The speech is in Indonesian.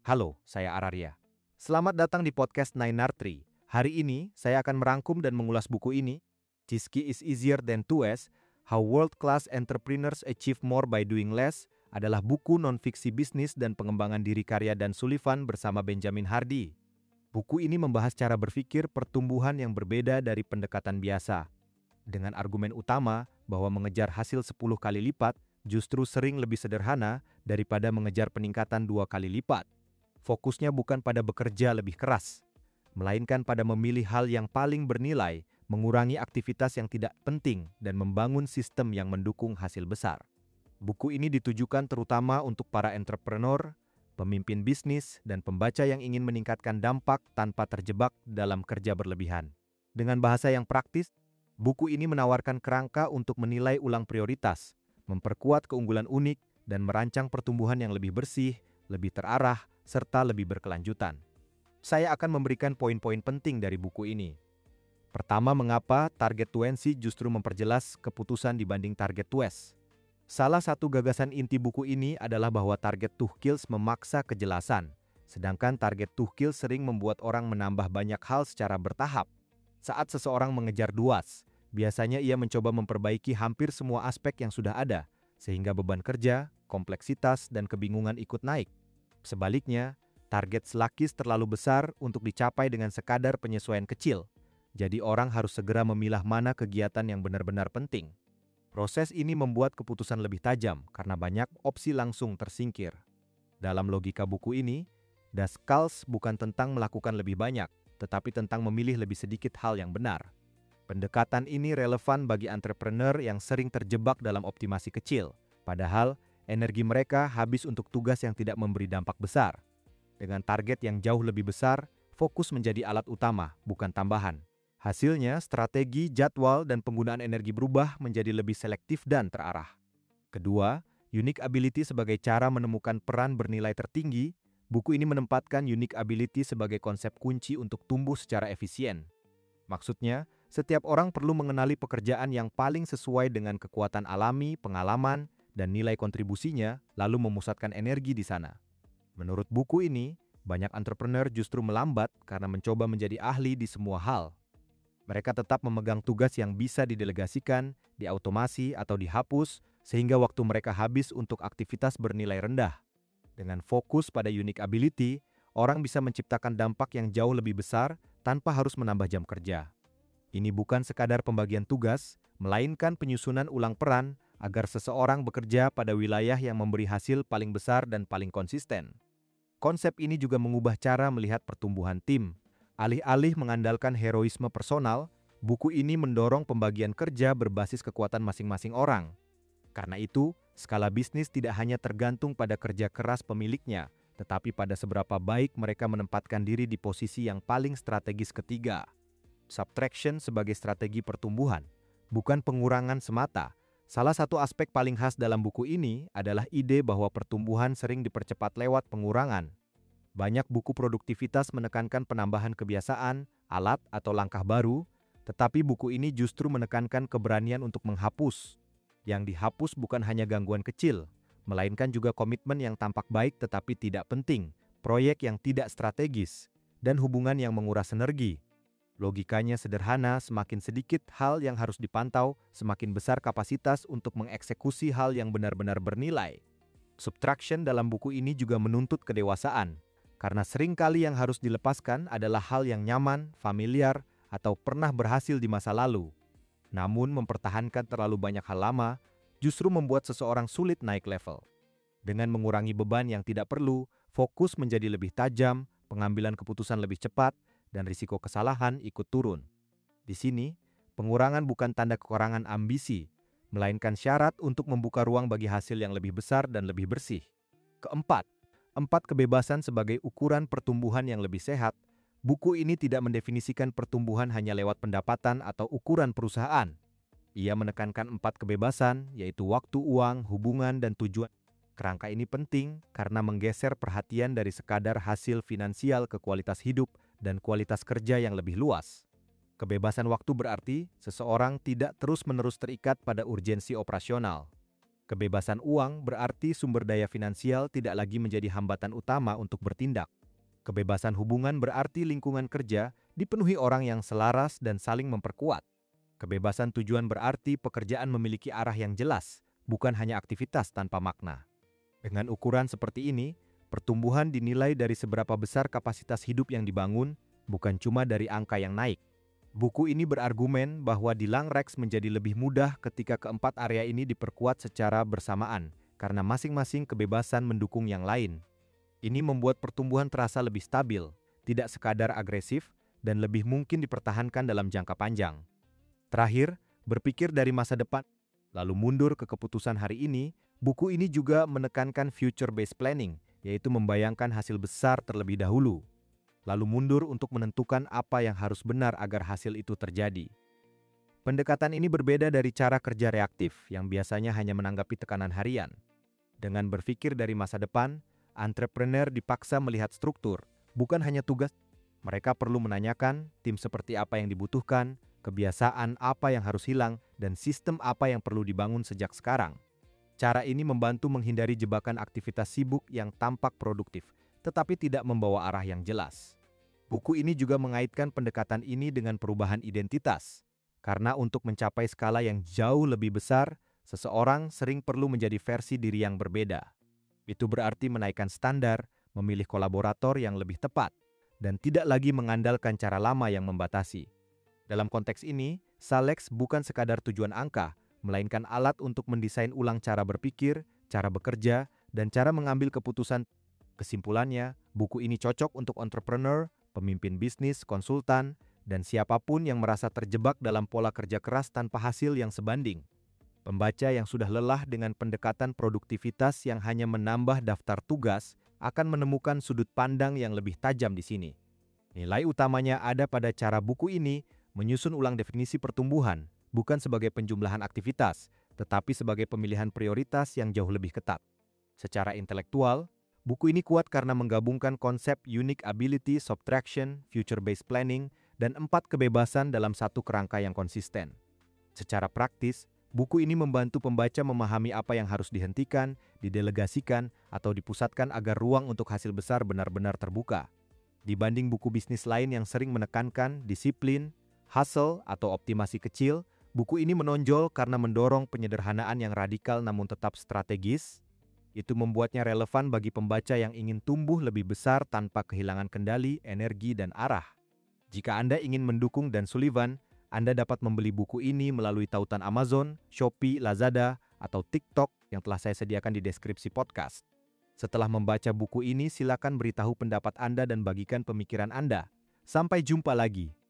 Halo, saya Araria. Selamat datang di podcast Nainartri. Hari ini, saya akan merangkum dan mengulas buku ini, Ciski is Easier Than 2S, How World-Class Entrepreneurs Achieve More by Doing Less, adalah buku non-fiksi bisnis dan pengembangan diri karya Dan Sullivan bersama Benjamin Hardy. Buku ini membahas cara berpikir pertumbuhan yang berbeda dari pendekatan biasa, dengan argumen utama bahwa mengejar hasil 10 kali lipat justru sering lebih sederhana daripada mengejar peningkatan 2 kali lipat. Fokusnya bukan pada bekerja lebih keras, melainkan pada memilih hal yang paling bernilai, mengurangi aktivitas yang tidak penting, dan membangun sistem yang mendukung hasil besar. Buku ini ditujukan terutama untuk para entrepreneur, pemimpin bisnis, dan pembaca yang ingin meningkatkan dampak tanpa terjebak dalam kerja berlebihan. Dengan bahasa yang praktis, buku ini menawarkan kerangka untuk menilai ulang prioritas, memperkuat keunggulan unik, dan merancang pertumbuhan yang lebih bersih, lebih terarah, serta lebih berkelanjutan. Saya akan memberikan poin-poin penting dari buku ini. Pertama, mengapa target 20 justru memperjelas keputusan dibanding target 2S. Salah satu gagasan inti buku ini adalah bahwa target to kills memaksa kejelasan, sedangkan target to kill sering membuat orang menambah banyak hal secara bertahap. Saat seseorang mengejar 2S, biasanya ia mencoba memperbaiki hampir semua aspek yang sudah ada, sehingga beban kerja, kompleksitas, dan kebingungan ikut naik. Sebaliknya, target selakis terlalu besar untuk dicapai dengan sekadar penyesuaian kecil. Jadi orang harus segera memilah mana kegiatan yang benar-benar penting. Proses ini membuat keputusan lebih tajam karena banyak opsi langsung tersingkir. Dalam logika buku ini, Das Kalls bukan tentang melakukan lebih banyak, tetapi tentang memilih lebih sedikit hal yang benar. Pendekatan ini relevan bagi entrepreneur yang sering terjebak dalam optimasi kecil, padahal energi mereka habis untuk tugas yang tidak memberi dampak besar. Dengan target yang jauh lebih besar, fokus menjadi alat utama, bukan tambahan. Hasilnya, strategi, jadwal, dan penggunaan energi berubah menjadi lebih selektif dan terarah. Kedua, unique ability sebagai cara menemukan peran bernilai tertinggi. Buku ini menempatkan unique ability sebagai konsep kunci untuk tumbuh secara efisien. Maksudnya, setiap orang perlu mengenali pekerjaan yang paling sesuai dengan kekuatan alami, pengalaman, dan nilai kontribusinya, lalu memusatkan energi di sana. Menurut buku ini, banyak entrepreneur justru melambat karena mencoba menjadi ahli di semua hal. Mereka tetap memegang tugas yang bisa didelegasikan, diautomasi, atau dihapus, sehingga waktu mereka habis untuk aktivitas bernilai rendah. Dengan fokus pada unique ability, orang bisa menciptakan dampak yang jauh lebih besar tanpa harus menambah jam kerja. Ini bukan sekadar pembagian tugas, melainkan penyusunan ulang peran agar seseorang bekerja pada wilayah yang memberi hasil paling besar dan paling konsisten. Konsep ini juga mengubah cara melihat pertumbuhan tim. Alih-alih mengandalkan heroisme personal, buku ini mendorong pembagian kerja berbasis kekuatan masing-masing orang. Karena itu, skala bisnis tidak hanya tergantung pada kerja keras pemiliknya, tetapi pada seberapa baik mereka menempatkan diri di posisi yang paling strategis ketiga. Subtraction sebagai strategi pertumbuhan, bukan pengurangan semata. Salah satu aspek paling khas dalam buku ini adalah ide bahwa pertumbuhan sering dipercepat lewat pengurangan. Banyak buku produktivitas menekankan penambahan kebiasaan, alat, atau langkah baru, tetapi buku ini justru menekankan keberanian untuk menghapus. Yang dihapus bukan hanya gangguan kecil, melainkan juga komitmen yang tampak baik tetapi tidak penting, proyek yang tidak strategis, dan hubungan yang menguras energi. Logikanya sederhana, semakin sedikit hal yang harus dipantau, semakin besar kapasitas untuk mengeksekusi hal yang benar-benar bernilai. Subtraction dalam buku ini juga menuntut kedewasaan, karena seringkali yang harus dilepaskan adalah hal yang nyaman, familiar, atau pernah berhasil di masa lalu. Namun mempertahankan terlalu banyak hal lama justru membuat seseorang sulit naik level. Dengan mengurangi beban yang tidak perlu, fokus menjadi lebih tajam, pengambilan keputusan lebih cepat, dan risiko kesalahan ikut turun. Di sini, pengurangan bukan tanda kekurangan ambisi, melainkan syarat untuk membuka ruang bagi hasil yang lebih besar dan lebih bersih. Keempat, 4 kebebasan sebagai ukuran pertumbuhan yang lebih sehat. Buku ini tidak mendefinisikan pertumbuhan hanya lewat pendapatan atau ukuran perusahaan. Ia menekankan 4 kebebasan, yaitu waktu, uang, hubungan, dan tujuan. Kerangka ini penting karena menggeser perhatian dari sekadar hasil finansial ke kualitas hidup dan kualitas kerja yang lebih luas. Kebebasan waktu berarti seseorang tidak terus-menerus terikat pada urgensi operasional. Kebebasan uang berarti sumber daya finansial tidak lagi menjadi hambatan utama untuk bertindak. Kebebasan hubungan berarti lingkungan kerja dipenuhi orang yang selaras dan saling memperkuat. Kebebasan tujuan berarti pekerjaan memiliki arah yang jelas, bukan hanya aktivitas tanpa makna. Dengan ukuran seperti ini, pertumbuhan dinilai dari seberapa besar kapasitas hidup yang dibangun, bukan cuma dari angka yang naik. Buku ini berargumen bahwa Dilang Rex menjadi lebih mudah ketika keempat area ini diperkuat secara bersamaan, karena masing-masing kebebasan mendukung yang lain. Ini membuat pertumbuhan terasa lebih stabil, tidak sekadar agresif, dan lebih mungkin dipertahankan dalam jangka panjang. Terakhir, berpikir dari masa depan, lalu mundur ke keputusan hari ini, buku ini juga menekankan future-based planning, yaitu membayangkan hasil besar terlebih dahulu, lalu mundur untuk menentukan apa yang harus benar agar hasil itu terjadi. Pendekatan ini berbeda dari cara kerja reaktif yang biasanya hanya menanggapi tekanan harian. Dengan berpikir dari masa depan, entrepreneur dipaksa melihat struktur, bukan hanya tugas. Mereka perlu menanyakan tim seperti apa yang dibutuhkan, kebiasaan apa yang harus hilang, dan sistem apa yang perlu dibangun sejak sekarang. Cara ini membantu menghindari jebakan aktivitas sibuk yang tampak produktif, tetapi tidak membawa arah yang jelas. Buku ini juga mengaitkan pendekatan ini dengan perubahan identitas, karena untuk mencapai skala yang jauh lebih besar, seseorang sering perlu menjadi versi diri yang berbeda. Itu berarti menaikkan standar, memilih kolaborator yang lebih tepat, dan tidak lagi mengandalkan cara lama yang membatasi. Dalam konteks ini, Salex bukan sekadar tujuan angka, melainkan alat untuk mendesain ulang cara berpikir, cara bekerja, dan cara mengambil keputusan. Kesimpulannya, buku ini cocok untuk entrepreneur, pemimpin bisnis, konsultan, dan siapapun yang merasa terjebak dalam pola kerja keras tanpa hasil yang sebanding. Pembaca yang sudah lelah dengan pendekatan produktivitas yang hanya menambah daftar tugas akan menemukan sudut pandang yang lebih tajam di sini. Nilai utamanya ada pada cara buku ini menyusun ulang definisi pertumbuhan, bukan sebagai penjumlahan aktivitas, tetapi sebagai pemilihan prioritas yang jauh lebih ketat. Secara intelektual, buku ini kuat karena menggabungkan konsep unique ability, subtraction, future-based planning, dan 4 kebebasan dalam satu kerangka yang konsisten. Secara praktis, buku ini membantu pembaca memahami apa yang harus dihentikan, didelegasikan, atau dipusatkan agar ruang untuk hasil besar benar-benar terbuka. Dibanding buku bisnis lain yang sering menekankan disiplin, hustle, atau optimasi kecil, buku ini menonjol karena mendorong penyederhanaan yang radikal namun tetap strategis. Itu membuatnya relevan bagi pembaca yang ingin tumbuh lebih besar tanpa kehilangan kendali, energi, dan arah. Jika Anda ingin mendukung Dan Sullivan, Anda dapat membeli buku ini melalui tautan Amazon, Shopee, Lazada, atau TikTok yang telah saya sediakan di deskripsi podcast. Setelah membaca buku ini, silakan beritahu pendapat Anda dan bagikan pemikiran Anda. Sampai jumpa lagi.